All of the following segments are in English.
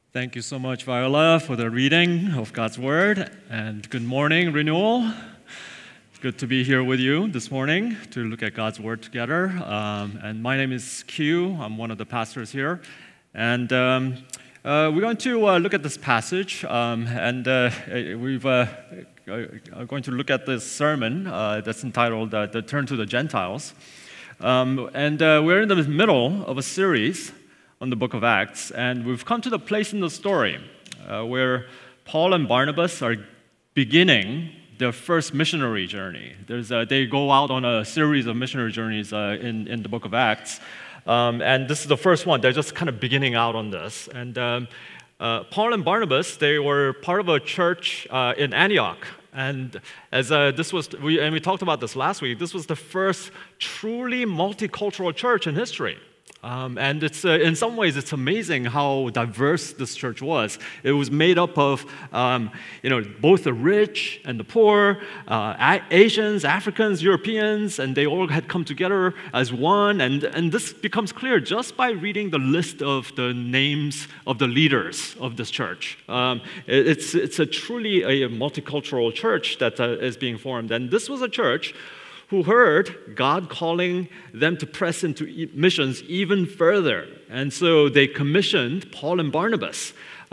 Thank you so much, Viola, for the reading of God's Word. And good morning, Renewal. It's good to be here with you this morning to look at God's Word together. And my name is Q. I'm one of the pastors here. And we're going to look at this passage. We're going to look at this sermon that's entitled The Turn to the Gentiles. We're in the middle of a series on the book of Acts, and we've come to the place in the story where Paul and Barnabas are beginning their first missionary journey. They go out on a series of missionary journeys in the book of Acts, and this is the first one. They're just kind of beginning out on this. And Paul and Barnabas, they were part of a church in Antioch. And as we talked about this last week, this was the first truly multicultural church in history. And it's in some ways, it's amazing how diverse this church was. It was made up of, both the rich and the poor, Asians, Africans, Europeans, and they all had come together as one. And this becomes clear just by reading the list of the names of the leaders of this church. It's truly a multicultural church that is being formed. And this was a church who heard God calling them to press into missions even further. And so they commissioned Paul and Barnabas.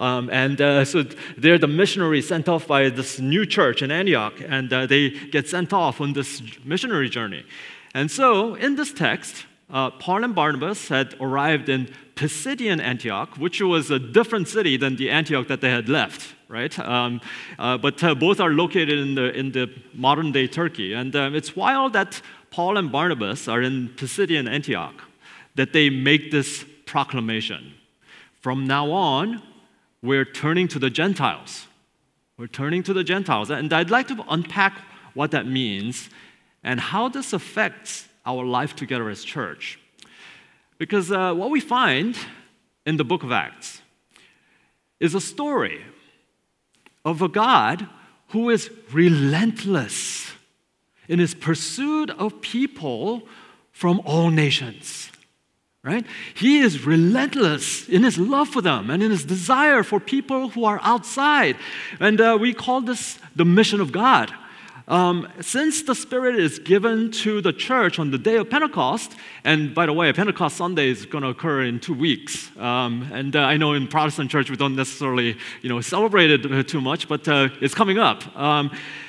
So they're the missionaries sent off by this new church in Antioch, and they get sent off on this missionary journey. And so in this text, Paul and Barnabas had arrived in Pisidian Antioch, which was a different city than the Antioch that they had left, right? But both are located in the modern-day Turkey. And it's while that Paul and Barnabas are in Pisidian Antioch that they make this proclamation. From now on, we're turning to the Gentiles. We're turning to the Gentiles. And I'd like to unpack what that means and how this affects our life together as church. Because what we find in the book of Acts is a story of a God who is relentless in his pursuit of people from all nations, right? He is relentless in his love for them and in his desire for people who are outside. And we call this the mission of God. Since the Spirit is given to the church on the day of Pentecost, and by the way, Pentecost Sunday is going to occur in 2 weeks. I know in Protestant church we don't necessarily, celebrate it too much, but it's coming up. On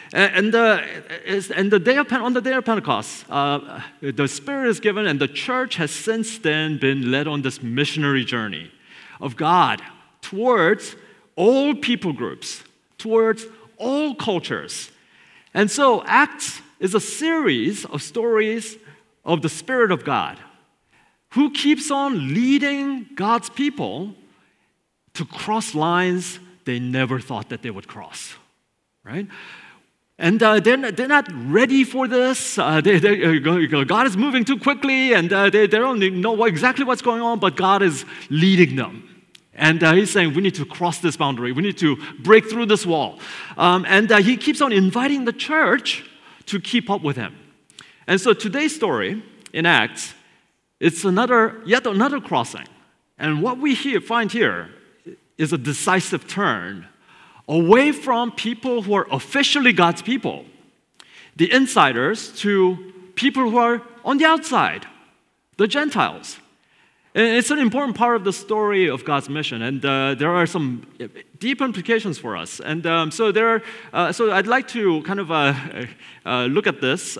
the day of Pentecost, the Spirit is given, and the church has since then been led on this missionary journey of God towards all people groups, towards all cultures. And so Acts is a series of stories of the Spirit of God who keeps on leading God's people to cross lines they never thought that they would cross, right? And they're not ready for this. God is moving too quickly, and they don't know exactly what's going on, but God is leading them. And he's saying, we need to cross this boundary. We need to break through this wall. He keeps on inviting the church to keep up with him. And so today's story in Acts, it's yet another crossing. And what we find here is a decisive turn away from people who are officially God's people, the insiders, to people who are on the outside, the Gentiles. And it's an important part of the story of God's mission, and there are some deep implications for us. And so I'd like to kind of look at this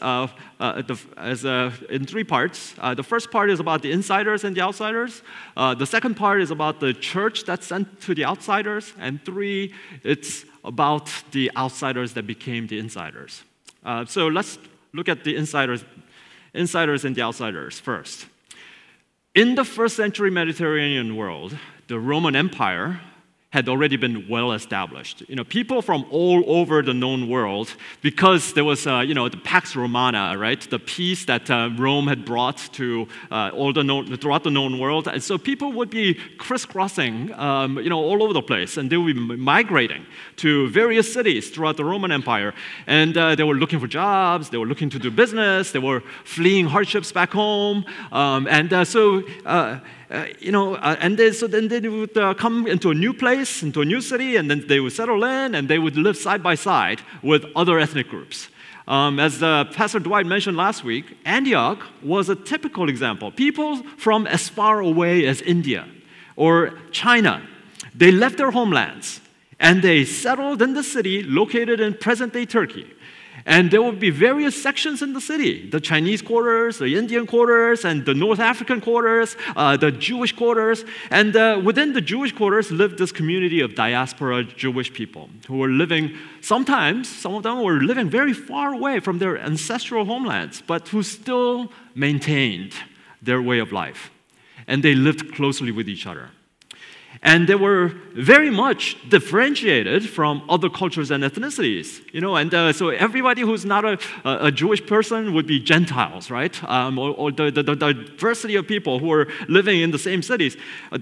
in 3 parts. The first part is about the insiders and the outsiders. The second part is about the church that's sent to the outsiders. And 3, it's about the outsiders that became the insiders. So let's look at the insiders and the outsiders first. In the first century Mediterranean world, the Roman Empire had already been well established. People from all over the known world, because there was, the Pax Romana, right? The peace that Rome had brought to throughout the known world. And so people would be crisscrossing, all over the place, and they would be migrating to various cities throughout the Roman Empire. And they were looking for jobs, they were looking to do business, they were fleeing hardships back home. so then they would come into a new place, into a new city, and then they would settle in, and they would live side by side with other ethnic groups. As Pastor Dwight mentioned last week, Antioch was a typical example. People from as far away as India or China, they left their homelands, and they settled in the city located in present-day Turkey. And there would be various sections in the city: the Chinese quarters, the Indian quarters, and the North African quarters, the Jewish quarters. And within the Jewish quarters lived this community of diaspora Jewish people who were living, sometimes, some of them were living very far away from their ancestral homelands, but who still maintained their way of life. And they lived closely with each other. And they were very much differentiated from other cultures and ethnicities, so everybody who's not a Jewish person would be Gentiles, right? Or the diversity of people who are living in the same cities.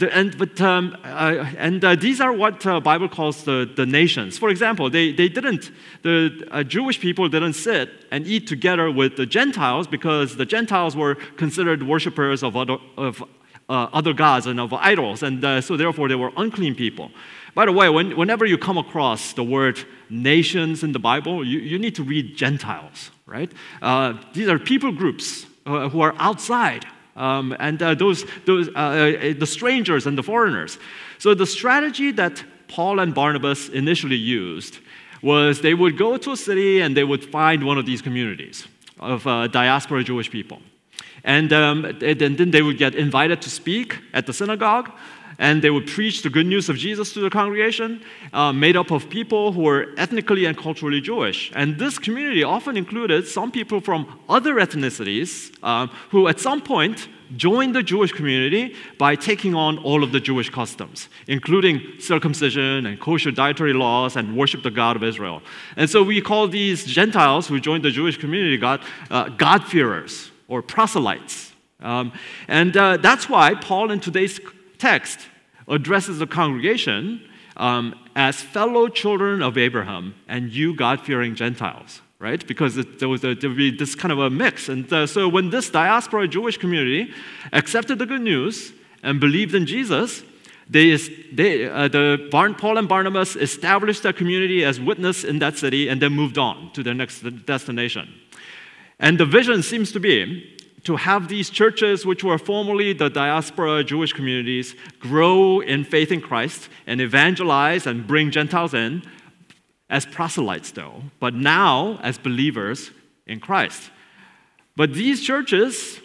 These are what the Bible calls the nations. For example, the Jewish people didn't sit and eat together with the Gentiles because the Gentiles were considered worshipers of other gods and of idols, and so therefore they were unclean people. By the way, whenever you come across the word nations in the Bible, you need to read Gentiles, right? These are people groups who are outside, the strangers and the foreigners. So the strategy that Paul and Barnabas initially used was they would go to a city and they would find one of these communities of diaspora Jewish people. And then they would get invited to speak at the synagogue, and they would preach the good news of Jesus to the congregation, made up of people who were ethnically and culturally Jewish. And this community often included some people from other ethnicities who at some point joined the Jewish community by taking on all of the Jewish customs, including circumcision and kosher dietary laws and worship the God of Israel. And so we call these Gentiles who joined the Jewish community God-fearers, or proselytes. That's why Paul in today's text addresses the congregation as fellow children of Abraham and you God-fearing Gentiles, right? Because there would be this kind of a mix. And so when this diaspora Jewish community accepted the good news and believed in Jesus, Paul and Barnabas established their community as witness in that city and then moved on to their next destination. And the vision seems to be to have these churches, which were formerly the diaspora Jewish communities, grow in faith in Christ and evangelize and bring Gentiles in as proselytes, though, but now as believers in Christ. But these churches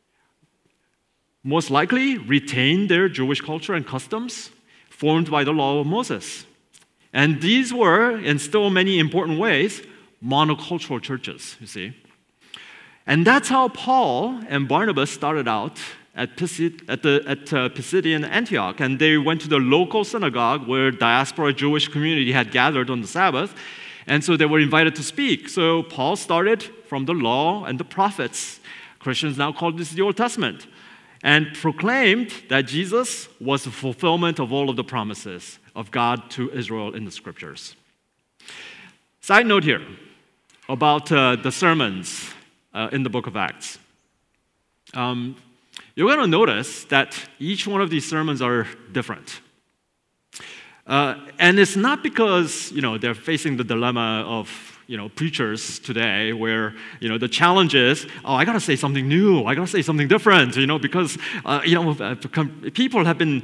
most likely retain their Jewish culture and customs formed by the law of Moses. And these were, in still many important ways, monocultural churches, you see. And that's how Paul and Barnabas started out at Pisidian Antioch. And they went to the local synagogue where diaspora Jewish community had gathered on the Sabbath. And so they were invited to speak. So Paul started from the law and the prophets. Christians now call this the Old Testament. And proclaimed that Jesus was the fulfillment of all of the promises of God to Israel in the Scriptures. Side note here about the sermons in the book of Acts. You're going to notice that each one of these sermons are different. And it's not because, they're facing the dilemma of, preachers today where, the challenge is, I got to say something new. I got to say something different, because, people have been,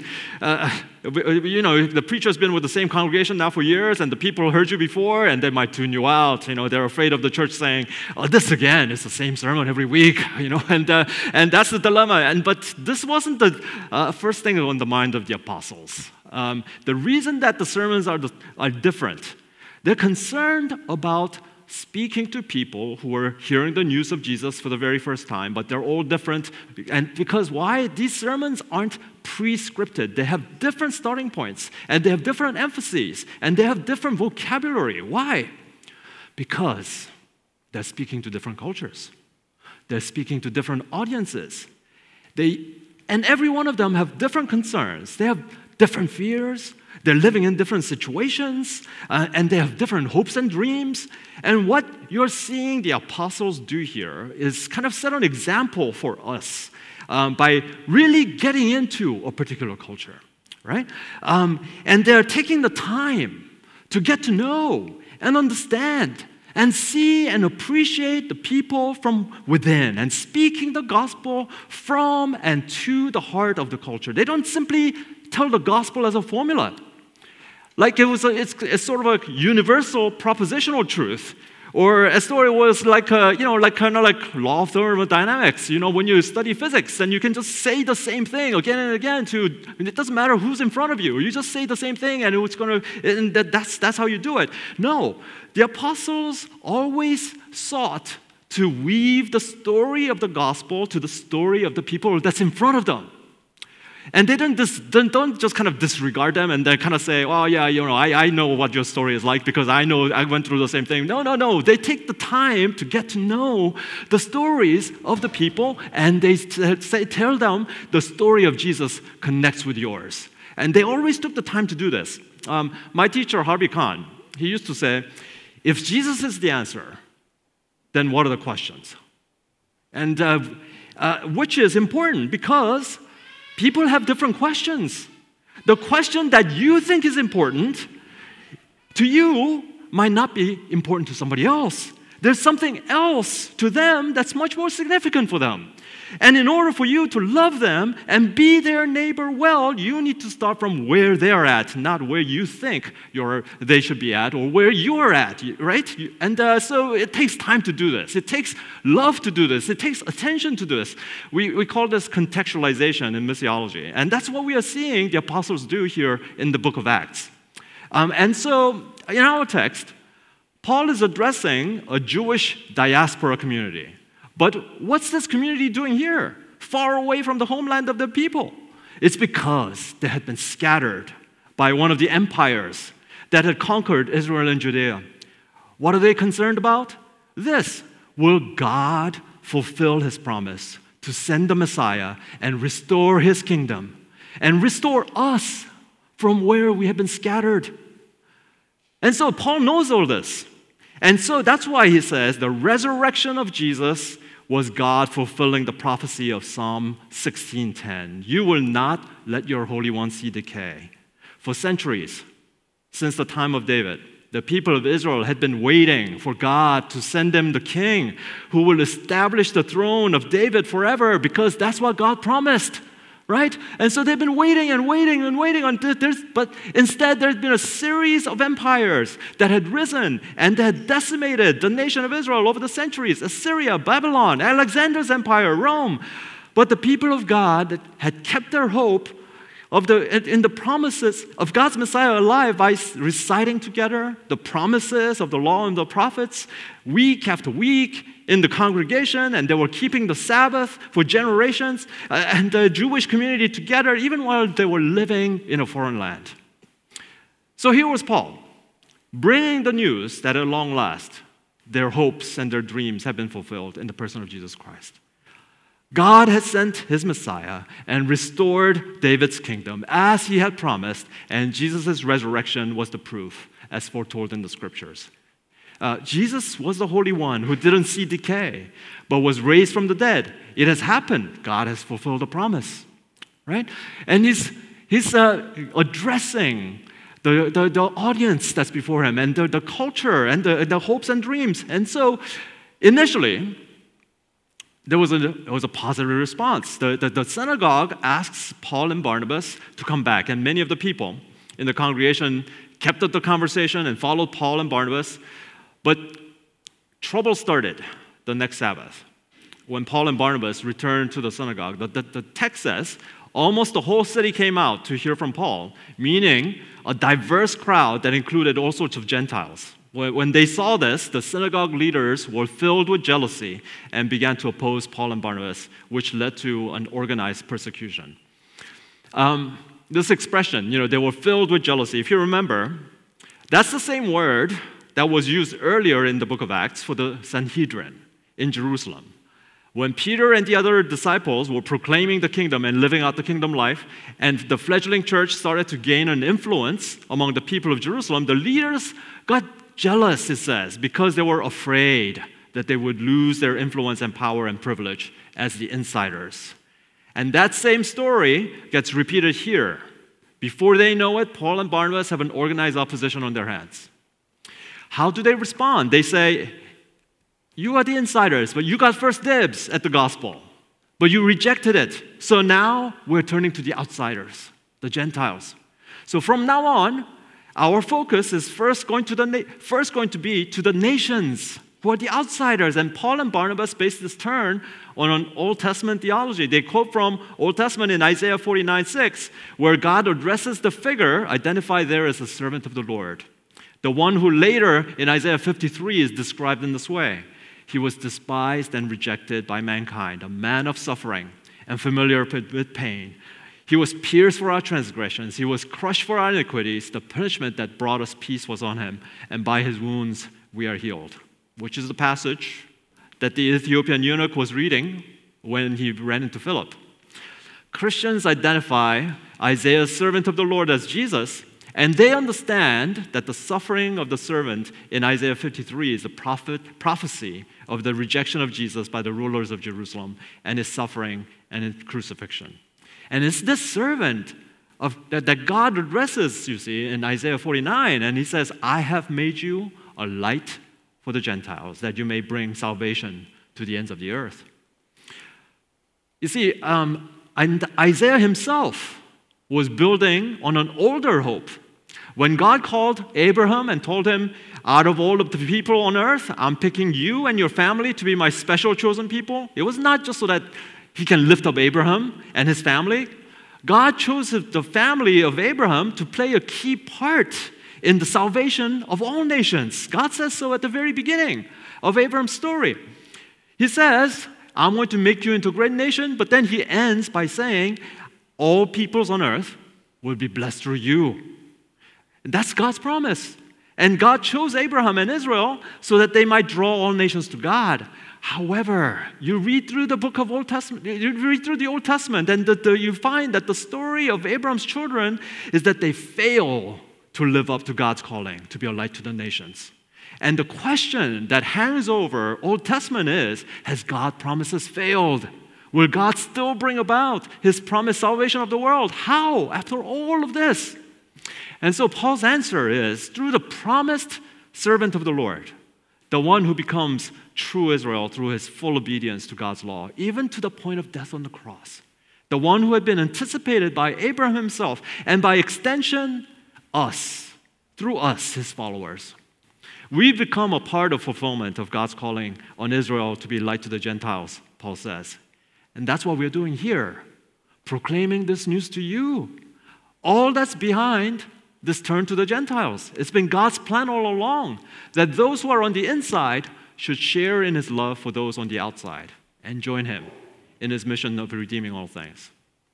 the preacher's been with the same congregation now for years, and the people heard you before, and they might tune you out. They're afraid of the church saying, this again, it's the same sermon every week, and that's the dilemma. But this wasn't the first thing on the mind of the apostles. The reason that the sermons are different, they're concerned about speaking to people who are hearing the news of Jesus for the very first time, but they're all different. And because why? These sermons aren't pre-scripted. They have different starting points, and they have different emphases, and they have different vocabulary. Why? Because they're speaking to different cultures. They're speaking to different audiences. And every one of them have different concerns. They have different fears. They're living in different situations, and they have different hopes and dreams. And what you're seeing the apostles do here is kind of set an example for us by really getting into a particular culture, right? And they're taking the time to get to know and understand and see and appreciate the people from within and speaking the gospel from and to the heart of the culture. They don't simply tell the gospel as a formula. Like it's sort of a universal propositional truth. Or a story was like kind of like law of thermodynamics. When you study physics, and you can just say the same thing again and again. It doesn't matter who's in front of you. You just say the same thing, and that's how you do it. No, the apostles always sought to weave the story of the gospel to the story of the people that's in front of them. And they don't just kind of disregard them and then kind of say, oh, yeah, I know what your story is like because I went through the same thing. No. They take the time to get to know the stories of the people, and they tell them the story of Jesus connects with yours. And they always took the time to do this. My teacher, Harvey Kahn, he used to say, if Jesus is the answer, then what are the questions? And which is important because people have different questions. The question that you think is important to you might not be important to somebody else. There's something else to them that's much more significant for them. And in order for you to love them and be their neighbor well, you need to start from where they're at, not where you think they should be at or where you're at, right? And so it takes time to do this. It takes love to do this. It takes attention to do this. We call this contextualization in missiology. And that's what we are seeing the apostles do here in the book of Acts. And so in our text, Paul is addressing a Jewish diaspora community. But what's this community doing here, far away from the homeland of the people? It's because they had been scattered by one of the empires that had conquered Israel and Judea. What are they concerned about? This: will God fulfill his promise to send the Messiah and restore his kingdom and restore us from where we have been scattered? And so Paul knows all this. And so that's why he says the resurrection of Jesus was God fulfilling the prophecy of Psalm 16:10. You will not let your Holy One see decay. For centuries, since the time of David, the people of Israel had been waiting for God to send them the king who will establish the throne of David forever, because that's what God promised. Right? And so they've been waiting and waiting and waiting on this, but instead there's been a series of empires that had risen and that had decimated the nation of Israel over the centuries: Assyria, Babylon, Alexander's empire, Rome. But the people of God had kept their hope in the promises of God's Messiah alive by reciting together the promises of the law and the prophets week after week in the congregation, and they were keeping the Sabbath for generations and the Jewish community together even while they were living in a foreign land. So here was Paul, bringing the news that at long last their hopes and their dreams have been fulfilled in the person of Jesus Christ. God had sent his Messiah and restored David's kingdom as he had promised, and Jesus' resurrection was the proof, as foretold in the scriptures. Jesus was the Holy One who didn't see decay, but was raised from the dead. It has happened. God has fulfilled the promise, right? And he's addressing the audience that's before him and the culture and the hopes and dreams. And so initially, there was a positive response. The synagogue asks Paul and Barnabas to come back, and many of the people in the congregation kept up the conversation and followed Paul and Barnabas. But trouble started the next Sabbath when Paul and Barnabas returned to the synagogue. The text says almost the whole city came out to hear from Paul, meaning a diverse crowd that included all sorts of Gentiles. When they saw this, the synagogue leaders were filled with jealousy and began to oppose Paul and Barnabas, which led to an organized persecution. This expression, they were filled with jealousy, if you remember, that's the same word that was used earlier in the book of Acts for the Sanhedrin in Jerusalem. When Peter and the other disciples were proclaiming the kingdom and living out the kingdom life, and the fledgling church started to gain an influence among the people of Jerusalem, the leaders got jealous, it says, because they were afraid that they would lose their influence and power and privilege as the insiders. And that same story gets repeated here. Before they know it, Paul and Barnabas have an organized opposition on their hands. How do they respond? They say, you are the insiders, but you got first dibs at the gospel. But you rejected it. So now we're turning to the outsiders, the Gentiles. So from now on, our focus is first going to be to the nations who are the outsiders. And Paul and Barnabas base this turn on an Old Testament theology. They quote from Old Testament in Isaiah 49:6, where God addresses the figure identified there as the servant of the Lord. The one who later in Isaiah 53 is described in this way. He was despised and rejected by mankind, a man of suffering and familiar with pain. He was pierced for our transgressions. He was crushed for our iniquities. The punishment that brought us peace was on him, and by his wounds we are healed. Which is the passage that the Ethiopian eunuch was reading when he ran into Philip. Christians identify Isaiah's servant of the Lord as Jesus, and they understand that the suffering of the servant in Isaiah 53 is a prophecy of the rejection of Jesus by the rulers of Jerusalem and his suffering and his crucifixion. And it's this servant that God addresses, you see, in Isaiah 49, and he says, I have made you a light for the Gentiles, that you may bring salvation to the ends of the earth. You see, and Isaiah himself was building on an older hope. When God called Abraham and told him, out of all of the people on earth, I'm picking you and your family to be my special chosen people, it was not just so that he can lift up Abraham and his family. God chose the family of Abraham to play a key part in the salvation of all nations. God says so at the very beginning of Abraham's story. He says, I'm going to make you into a great nation, but then he ends by saying, all peoples on earth will be blessed through you. And that's God's promise. And God chose Abraham and Israel so that they might draw all nations to God. However, you read through the book of Old Testament, you read through the Old Testament, and you find that the story of Abraham's children is that they fail to live up to God's calling, to be a light to the nations. And the question that hangs over Old Testament is, has God's promises failed? Will God still bring about his promised salvation of the world? How, after all of this? And so Paul's answer is, through the promised servant of the Lord, the one who becomes true Israel through his full obedience to God's law, even to the point of death on the cross, the one who had been anticipated by Abraham himself, and by extension, us, through us, his followers. We've become a part of fulfillment of God's calling on Israel to be light to the Gentiles, Paul says. And that's what we're doing here, proclaiming this news to you. All that's behind this turn to the Gentiles. It's been God's plan all along that those who are on the inside should share in his love for those on the outside and join him in his mission of redeeming all things.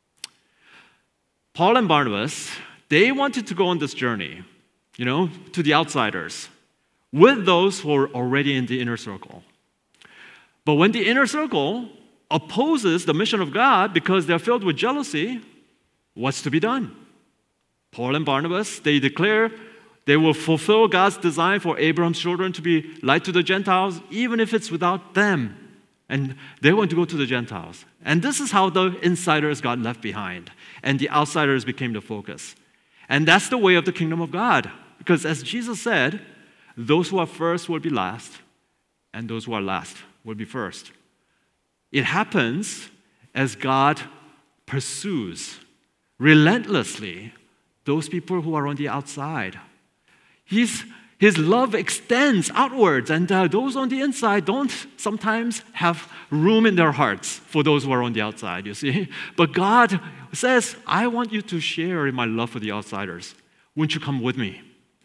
Paul and Barnabas, they wanted to go on this journey, to the outsiders, with those who are already in the inner circle. But when the inner circle opposes the mission of God because they're filled with jealousy, what's to be done? Paul and Barnabas, they declare they will fulfill God's design for Abraham's children to be light to the Gentiles, even if it's without them. And they want to go to the Gentiles. And this is how the insiders got left behind, and the outsiders became the focus. And that's the way of the kingdom of God. Because as Jesus said, those who are first will be last, and those who are last will be first. It happens as God pursues relentlessly those people who are on the outside. His love extends outwards, and those on the inside don't sometimes have room in their hearts for those who are on the outside, you see. But God says, I want you to share in my love for the outsiders. Won't you come with me?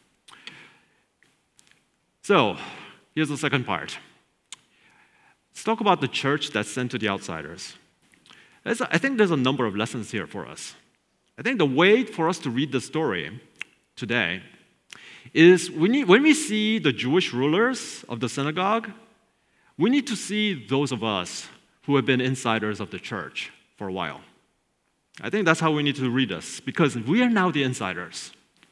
So, here's the second part. Let's talk about the church that's sent to the outsiders. I think there's a number of lessons here for us. I think the way for us to read the story today is when we see the Jewish rulers of the synagogue, we need to see those of us who have been insiders of the church for a while. I think that's how we need to read this, because we are now the insiders.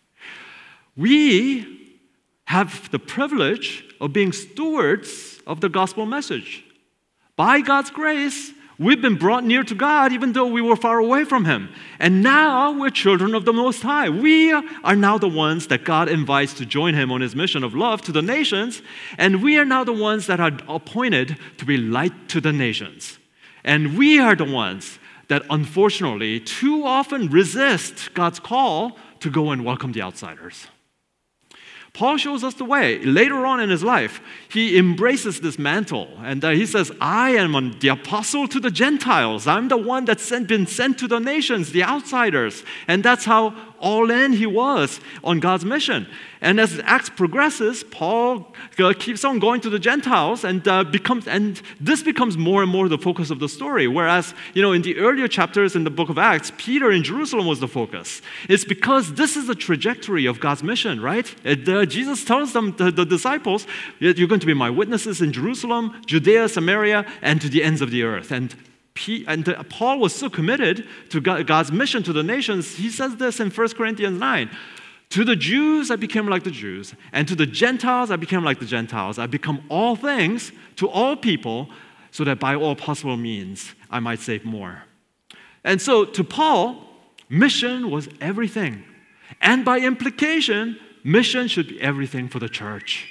We have the privilege of being stewards of the gospel message. By God's grace, We've been brought near to God even though we were far away from Him. And now we're children of the Most High. We are now the ones that God invites to join Him on His mission of love to the nations. And we are now the ones that are appointed to be light to the nations. And we are the ones that unfortunately too often resist God's call to go and welcome the outsiders. Paul shows us the way. Later on in his life, he embraces this mantle and he says, I am the apostle to the Gentiles. I'm the one that's been sent to the nations, the outsiders. And that's how all in he was on God's mission. And as Acts progresses, Paul keeps on going to the Gentiles and this becomes more and more the focus of the story. Whereas, in the earlier chapters in the book of Acts, Peter in Jerusalem was the focus. It's because this is the trajectory of God's mission, right? Jesus tells them, the disciples, you're going to be my witnesses in Jerusalem, Judea, Samaria, and to the ends of the earth. And Paul was so committed to God's mission to the nations, he says this in 1 Corinthians 9. To the Jews, I became like the Jews, and to the Gentiles, I became like the Gentiles. I become all things to all people, so that by all possible means, I might save more. And so to Paul, mission was everything. And by implication, mission should be everything for the church.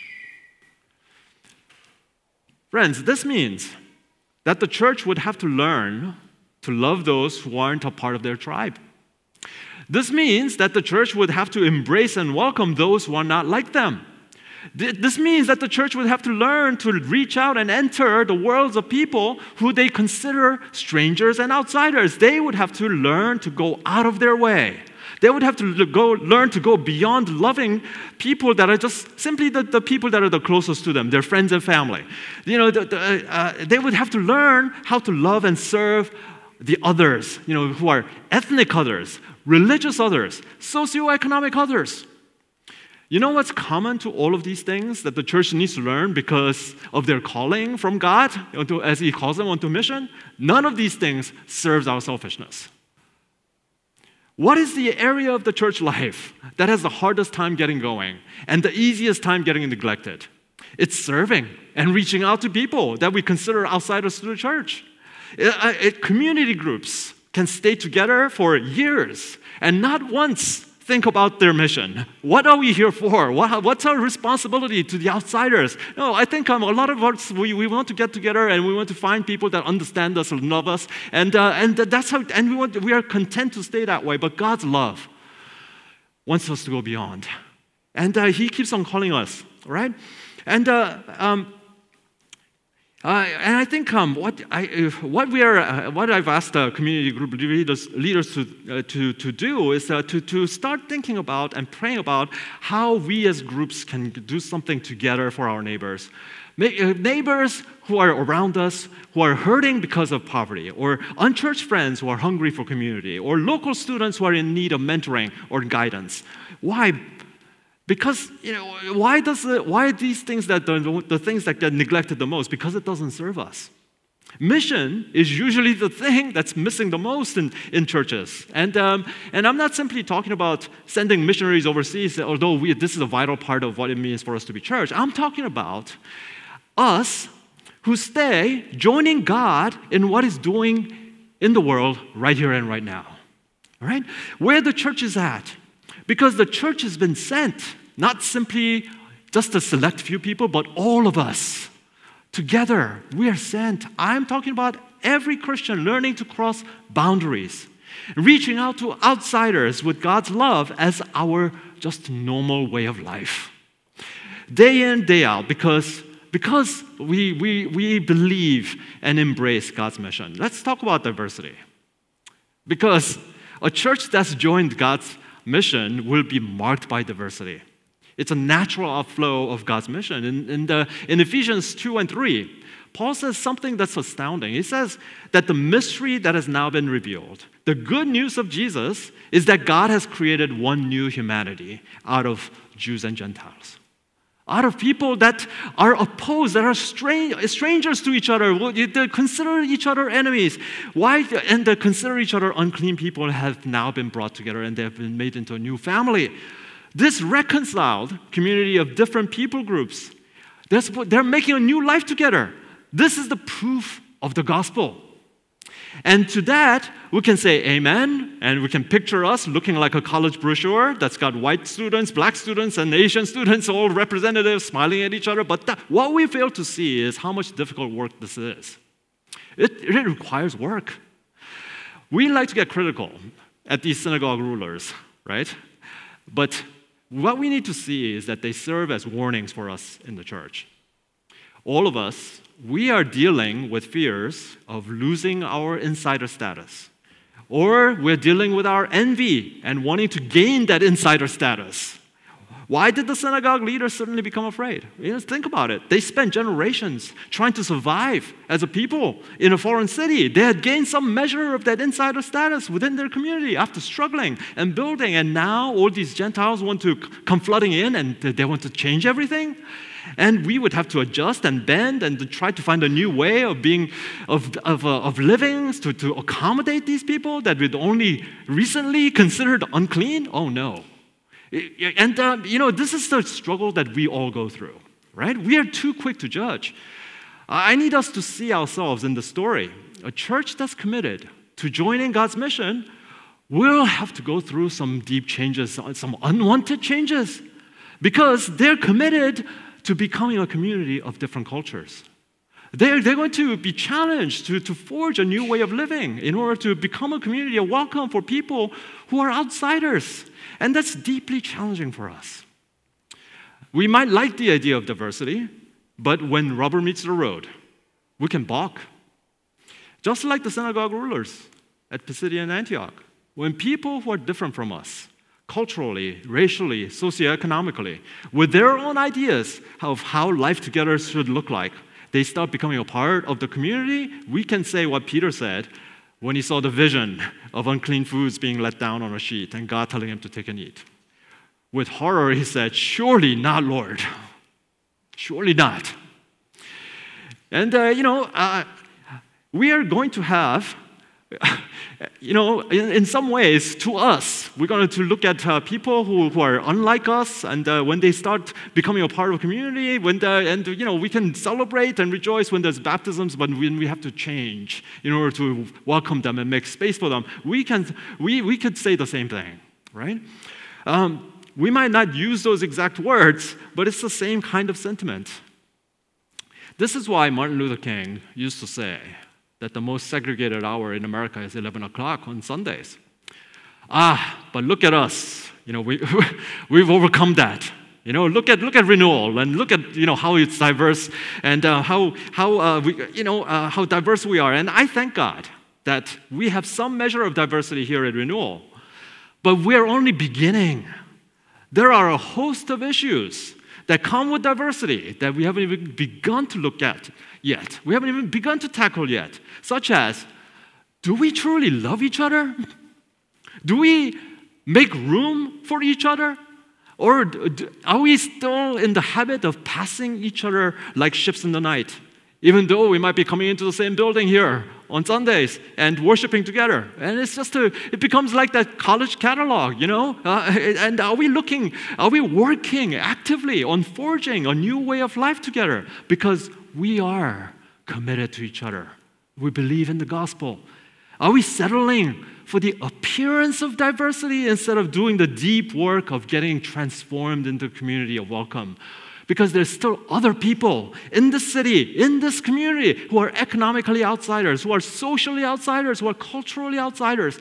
Friends, this means that the church would have to learn to love those who aren't a part of their tribe. This means that the church would have to embrace and welcome those who are not like them. This means that the church would have to learn to reach out and enter the worlds of people who they consider strangers and outsiders. They would have to learn to go out of their way. They would have to learn to go beyond loving people that are just simply the people that are the closest to them, their friends and family. They would have to learn how to love and serve the others, who are ethnic others, religious others, socioeconomic others. You know what's common to all of these things that the church needs to learn because of their calling from God, as He calls them onto mission? None of these things serves our selfishness. What is the area of the church life that has the hardest time getting going and the easiest time getting neglected? It's serving and reaching out to people that we consider outsiders to the church. Community groups can stay together for years and not once think about their mission. What are we here for? What's our responsibility to the outsiders? No, I think a lot of us, we want to get together and we want to find people that understand us and love us, and that's how. And we are content to stay that way. But God's love wants us to go beyond, and He keeps on calling us, right? And I think what I've asked community group leaders to do is to start thinking about and praying about how we as groups can do something together for our neighbors. Neighbors who are around us, who are hurting because of poverty, or unchurched friends who are hungry for community, or local students who are in need of mentoring or guidance. Why? Because, why are these things the things that get neglected the most? Because it doesn't serve us. Mission is usually the thing that's missing the most in churches. And I'm not simply talking about sending missionaries overseas, although this is a vital part of what it means for us to be church. I'm talking about us who stay joining God in what He's doing in the world right here and right now. All right? Where the church is at. Because the church has been sent, not simply just a select few people, but all of us. Together, we are sent. I'm talking about every Christian learning to cross boundaries, reaching out to outsiders with God's love as our just normal way of life. Day in, day out, because we believe and embrace God's mission. Let's talk about diversity. Because a church that's joined God's mission will be marked by diversity. It's a natural outflow of God's mission. In Ephesians 2 and 3, Paul says something that's astounding. He says that the mystery that has now been revealed, the good news of Jesus, is that God has created one new humanity out of Jews and Gentiles. Out of people that are opposed, that are strangers to each other. They consider each other enemies. Why? And they consider each other unclean people have now been brought together and they have been made into a new family. This reconciled community of different people groups, they're making a new life together. This is the proof of the gospel. And to that, we can say amen, and we can picture us looking like a college brochure that's got white students, black students, and Asian students, all representatives smiling at each other. But what we fail to see is how much difficult work this is. It requires work. We like to get critical at these synagogue rulers, right? But what we need to see is that they serve as warnings for us in the church. All of us, we are dealing with fears of losing our insider status. Or we're dealing with our envy and wanting to gain that insider status. Why did the synagogue leaders suddenly become afraid? Think about it. They spent generations trying to survive as a people in a foreign city. They had gained some measure of that insider status within their community after struggling and building. And now all these Gentiles want to come flooding in and they want to change everything. And we would have to adjust and bend and to try to find a new way of living to accommodate these people that we'd only recently considered unclean. Oh no! And this is the struggle that we all go through, right? We are too quick to judge. I need us to see ourselves in the story. A church that's committed to joining God's mission will have to go through some deep changes, some unwanted changes, because they're committed to becoming a community of different cultures. They're going to be challenged to forge a new way of living in order to become a community of welcome for people who are outsiders. And that's deeply challenging for us. We might like the idea of diversity, but when rubber meets the road, we can balk. Just like the synagogue rulers at Pisidian Antioch. When people who are different from us, culturally, racially, socioeconomically, with their own ideas of how life together should look like, they start becoming a part of the community, we can say what Peter said when he saw the vision of unclean foods being let down on a sheet and God telling him to take and eat. With horror, he said, "Surely not, Lord. Surely not." And, we are going to have in some ways, to us, we're going to look at people who are unlike us, and when they start becoming a part of a community, we can celebrate and rejoice when there's baptisms, but when we have to change in order to welcome them and make space for them, we could say the same thing, right? We might not use those exact words, but it's the same kind of sentiment. This is why Martin Luther King used to say that the most segregated hour in America is 11 o'clock on Sundays. But look at us. We've overcome that. Look at Renewal and look at how it's diverse and how diverse we are. And I thank God that we have some measure of diversity here at Renewal, but we're only beginning. There are a host of issues that come with diversity that we haven't even begun to look at yet. We haven't even begun to tackle yet, such as, do we truly love each other? Do we make room for each other? Or are we still in the habit of passing each other like ships in the night, even though we might be coming into the same building here on Sundays and worshiping together? And it becomes like that college catalog, and are we working actively on forging a new way of life together? Because we are committed to each other. We believe in the gospel. Are we settling for the appearance of diversity instead of doing the deep work of getting transformed into a community of welcome? Because there's still other people in this city, in this community, who are economically outsiders, who are socially outsiders, who are culturally outsiders.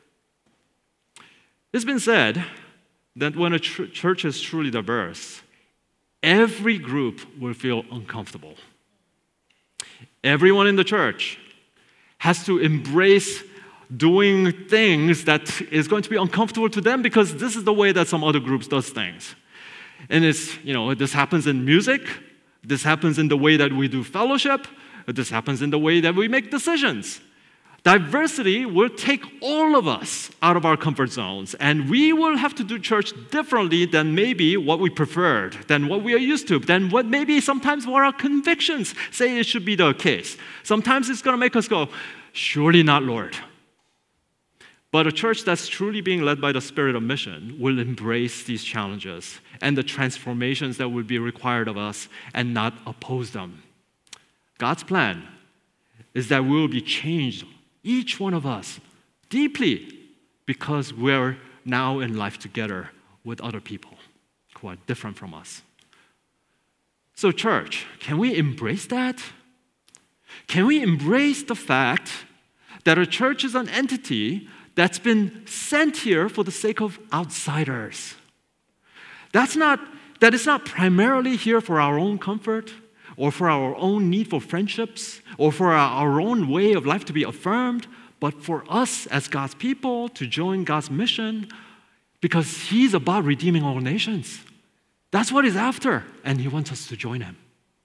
It's been said that when a church is truly diverse, every group will feel uncomfortable. Everyone in the church has to embrace doing things that is going to be uncomfortable to them because this is the way that some other groups does things. And this happens in music, this happens in the way that we do fellowship, this happens in the way that we make decisions. Diversity will take all of us out of our comfort zones, and we will have to do church differently than maybe what we preferred, than what we are used to, than what maybe sometimes what our convictions say it should be the case. Sometimes it's going to make us go, "Surely not, Lord." But a church that's truly being led by the spirit of mission will embrace these challenges and the transformations that will be required of us and not oppose them. God's plan is that we will be changed each one of us, deeply, because we're now in life together with other people who are different from us. So, church, can we embrace that? Can we embrace the fact that a church is an entity that's been sent here for the sake of outsiders? That is not primarily here for our own comfort or for our own need for friendships or for our own way of life to be affirmed, but for us as God's people to join God's mission because He's about redeeming all nations. That's what He's after, and He wants us to join Him.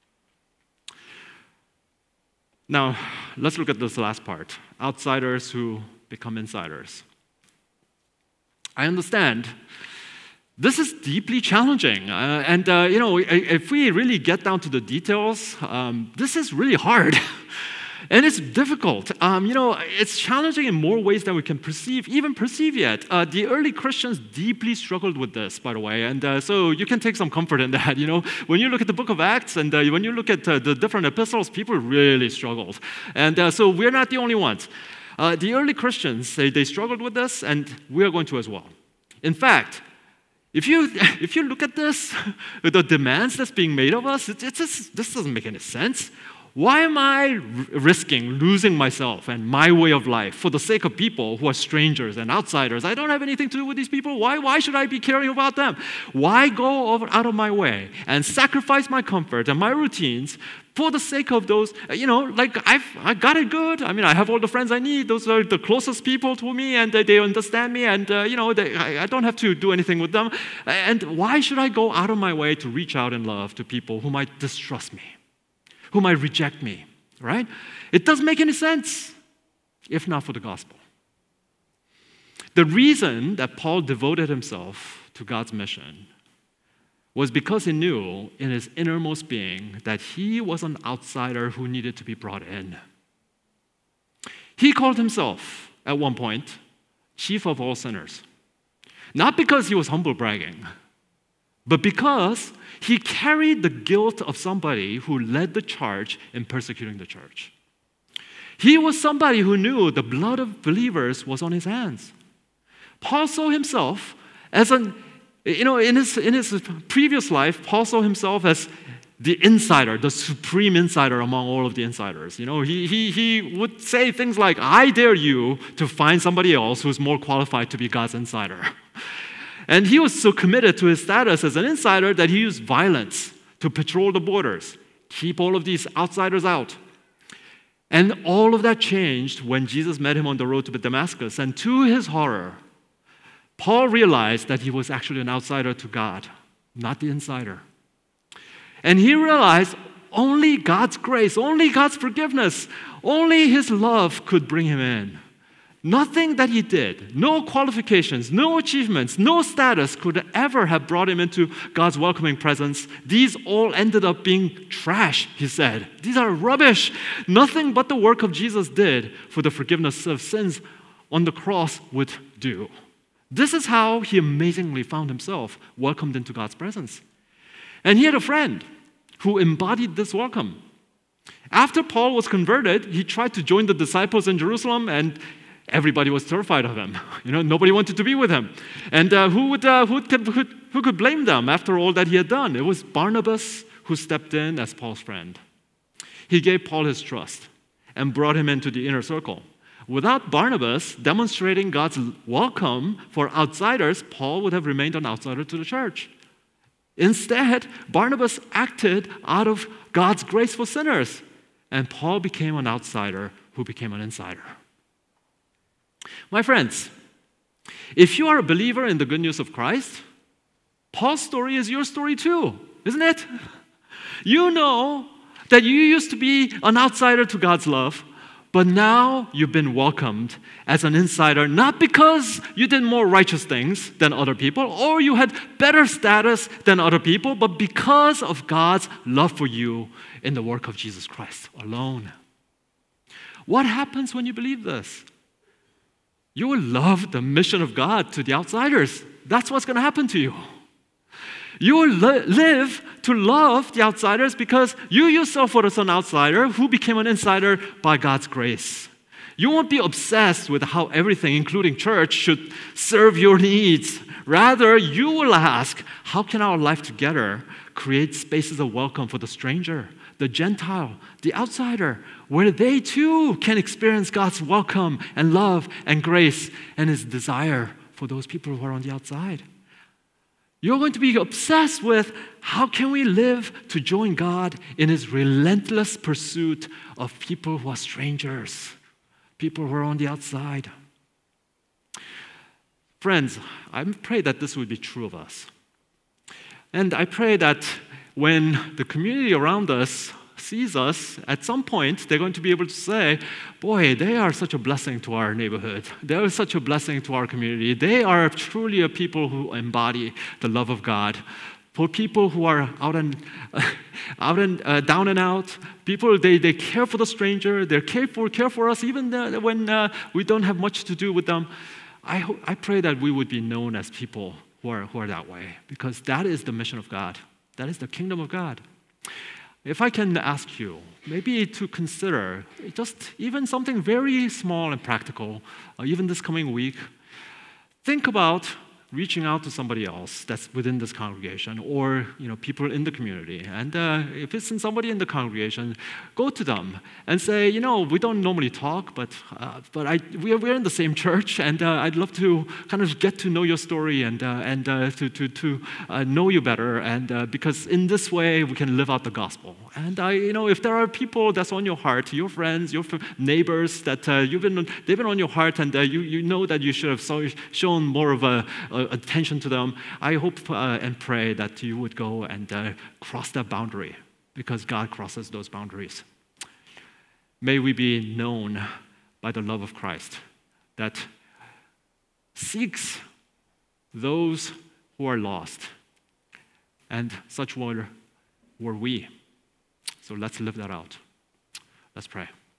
Now, let's look at this last part, outsiders who become insiders. I understand this is deeply challenging, if we really get down to the details, this is really hard. And it's difficult. It's challenging in more ways than we can even perceive yet. The early Christians deeply struggled with this, by the way, and so you can take some comfort in that. When you look at the book of Acts and when you look at the different epistles, people really struggled. And so we're not the only ones. The early Christians, they struggled with this, and we're going to as well. In fact, if you look at this, the demands that's being made of us, this doesn't make any sense. Why am I risking losing myself and my way of life for the sake of people who are strangers and outsiders? I don't have anything to do with these people. Why should I be caring about them? Why go out of my way and sacrifice my comfort and my routines for the sake of those, I got it good. I have all the friends I need. Those are the closest people to me, and they understand me, and, I don't have to do anything with them. And why should I go out of my way to reach out in love to people who might distrust me, who might reject me, right? It doesn't make any sense if not for the gospel. The reason that Paul devoted himself to God's mission was because he knew in his innermost being that he was an outsider who needed to be brought in. He called himself, at one point, chief of all sinners. Not because he was humble bragging, but because he carried the guilt of somebody who led the charge in persecuting the church. He was somebody who knew the blood of believers was on his hands. Paul saw himself as in his previous life, Paul saw himself as the insider, the supreme insider among all of the insiders. He would say things like, I dare you to find somebody else who's more qualified to be God's insider. And he was so committed to his status as an insider that he used violence to patrol the borders, keep all of these outsiders out. And all of that changed when Jesus met him on the road to Damascus. And to his horror, Paul realized that he was actually an outsider to God, not the insider. And he realized only God's grace, only God's forgiveness, only His love could bring him in. Nothing that he did, no qualifications, no achievements, no status could ever have brought him into God's welcoming presence. These all ended up being trash, he said. These are rubbish. Nothing but the work of Jesus did for the forgiveness of sins on the cross would do. This is how he amazingly found himself welcomed into God's presence. And he had a friend who embodied this welcome. After Paul was converted, he tried to join the disciples in Jerusalem, and everybody was terrified of him. Nobody wanted to be with him. And who could blame them after all that he had done? It was Barnabas who stepped in as Paul's friend. He gave Paul his trust and brought him into the inner circle. Without Barnabas demonstrating God's welcome for outsiders, Paul would have remained an outsider to the church. Instead, Barnabas acted out of God's grace for sinners, and Paul became an outsider who became an insider. My friends, if you are a believer in the good news of Christ, Paul's story is your story too, isn't it? You know that you used to be an outsider to God's love, but now you've been welcomed as an insider, not because you did more righteous things than other people or you had better status than other people, but because of God's love for you in the work of Jesus Christ alone. What happens when you believe this? You will love the mission of God to the outsiders. That's what's going to happen to you. You will live to love the outsiders because you yourself were an outsider who became an insider by God's grace. You won't be obsessed with how everything, including church, should serve your needs. Rather, you will ask, how can our life together create spaces of welcome for the stranger, the Gentile, the outsider, where they too can experience God's welcome and love and grace and His desire for those people who are on the outside. You're going to be obsessed with how can we live to join God in His relentless pursuit of people who are strangers, people who are on the outside. Friends, I pray that this would be true of us. And I pray that when the community around us sees us, at some point, they're going to be able to say, boy, they are such a blessing to our neighborhood. They are such a blessing to our community. They are truly a people who embody the love of God. For people who are down and out, people, they care for the stranger, they care for us even when we don't have much to do with them. I pray that we would be known as people who are that way, because that is the mission of God. That is the kingdom of God. If I can ask you, maybe to consider just even something very small and practical, even this coming week, think about reaching out to somebody else that's within this congregation, or people in the community. And if it's somebody in the congregation, go to them and say, we don't normally talk, but we're in the same church, and I'd love to kind of get to know your story and to know you better, and because in this way we can live out the gospel. And if there are people that's on your heart, your friends, your neighbors that they've been on your heart, and you know that you should have shown more of attention to them, I hope and pray that you would go and cross that boundary, because God crosses those boundaries. May we be known by the love of Christ that seeks those who are lost, and such were we. So let's live that out. Let's pray.